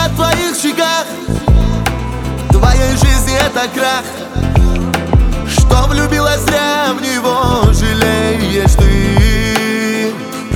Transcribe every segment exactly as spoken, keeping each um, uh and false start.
на твоих щеках. В твоей жизни это крах, что влюбилась зря в него, жалеешь ты.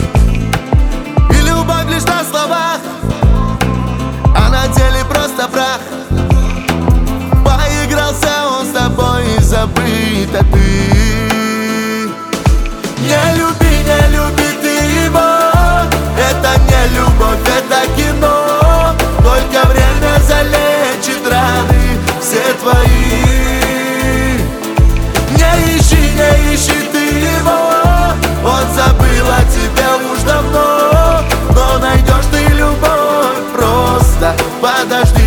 И любовь лишь на словах, а на деле просто прах. Поигрался он с тобой и забыт, а ты не люби, не люби ты его. Это не любовь, это кино. Только время залечит раны все твои. Не ищи, не ищи ты его. Он забыл о тебе уж давно. Но найдешь ты любовь, просто подожди.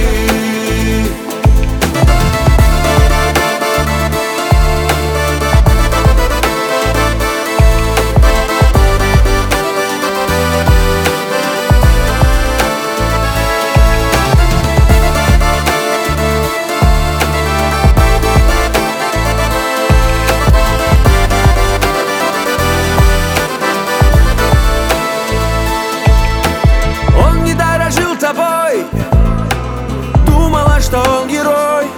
Думала, что он герой.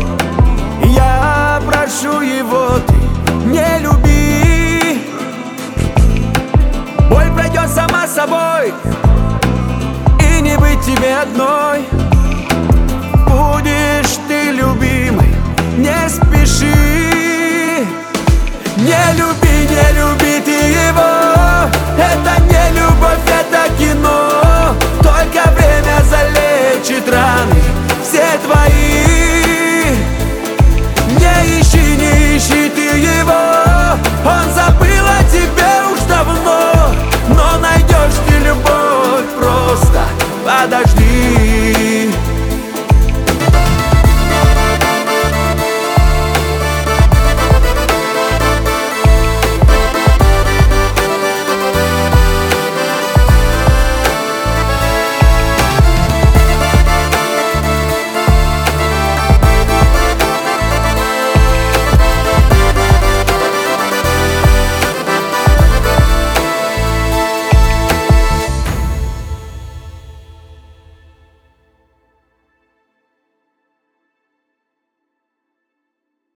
Я прошу его, ты не люби. Боль пройдет сама собой, и не быть тебе одной. Будешь ты любимой, не спеши. Не люби, не люби ты его. Это не любовь, это кино. Только время залечит раны